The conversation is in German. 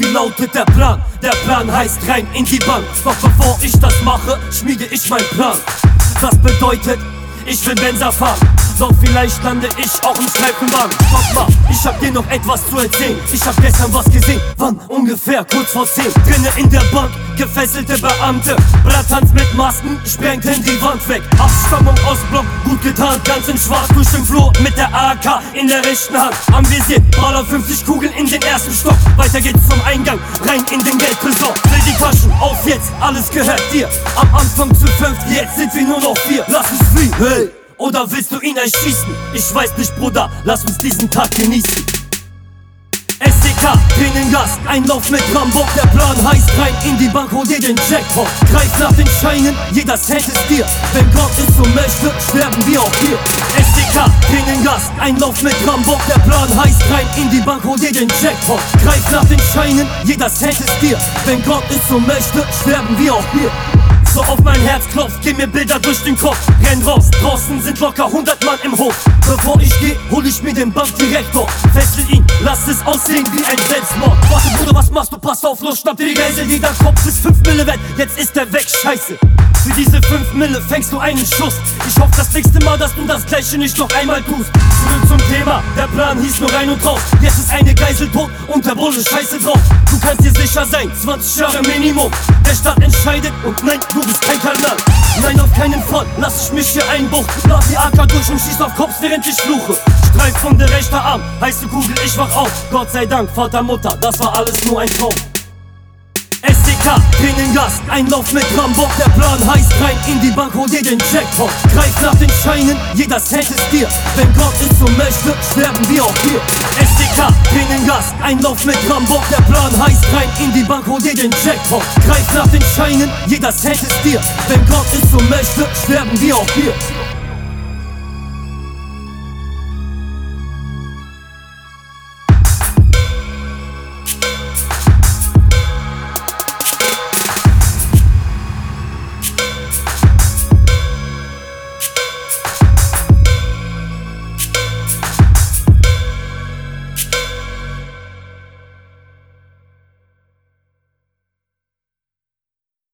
wie lautet der Plan? Der Plan heißt rein in die Bank. Doch bevor ich das mache, schmiede ich meinen Plan. Das bedeutet, ich will Benzer fahren, doch vielleicht lande ich auch im Streifenwagen. Stopp mal, ich hab dir noch etwas zu erzählen. Ich hab gestern was gesehen, wann? Ungefähr kurz vor 10. Drinnen in der Bank, gefesselte Beamte, Brattanz mit Masken, sprengten die Wand weg. Abstammung aus Block, gut getan, ganz in schwarz durch den Flur mit der AK in der rechten Hand. Am Visier, Baller 50 Kugeln in den ersten Stock. Weiter geht's zum Eingang, rein in den Geldtresor. Will die Taschen, auf jetzt, alles gehört dir. Am Anfang zu 5, jetzt sind wir nur noch 4. Lass uns fliehen, hey! Oder willst du ihn erschießen? Ich weiß nicht, Bruder, lass uns diesen Tag genießen. SDK, Tränengas, Einlauf mit Rambock. Der Plan heißt rein in die Bank, hol dir den Jackpot. Greif nach den Scheinen, jeder Cent ist dir. Wenn Gott es so möchte, sterben wir auch hier. SDK, Tränengas, Einlauf mit Rambock. Der Plan heißt rein in die Bank, hol dir den Jackpot. Greif nach den Scheinen, jeder Cent ist dir. Wenn Gott es so möchte, sterben wir auch hier. So auf mein Herz klopft, geh mir Bilder durch den Kopf. Renn raus, draußen sind locker 100 Mann im Hof. Bevor ich geh, hol ich mir den Bankdirektor. Fessel ihn, lass es aussehen wie ein Selbstmord. Warte Bruder, was machst du? Pass auf, los, schnapp dir die Geisel. Jeder Kopf ist 5 Mille wert, jetzt ist er weg, scheiße. Für diese 5 Mille fängst du einen Schuss. Ich hoffe das nächste Mal, dass du das gleiche nicht noch einmal tust. Zurück zum Thema, der Plan hieß nur rein und raus. Jetzt ist eine Geisel tot und der Bulle scheiße drauf. Du kannst dir sicher sein, 20 Jahre Minimum. Der Staat entscheidet und nein, du bist kein Kanal. Nein, auf keinen Fall, lass ich mich hier einbuchten. Lass die AK durch und schieß auf Kopf, während ich fluche. Streifwunde, rechter Arm, heiße Kugel, ich wach auf. Gott sei Dank, Vater, Mutter, das war alles nur ein Traum. SDK, Tränengas, Einlauf mit Rambock. Der Plan heißt rein in die Bank, hol dir den Jackpot. Greif nach den Scheinen, jeder Cent ist dir. Wenn Gott es so möchte, sterben wir auch hier. SDK, Tränengas, Einlauf mit Rambock. Der Plan heißt rein in die Bank, hol dir den Jackpot. Greif nach den Scheinen, jeder Cent ist dir. Wenn Gott es so möchte, sterben wir auch hier.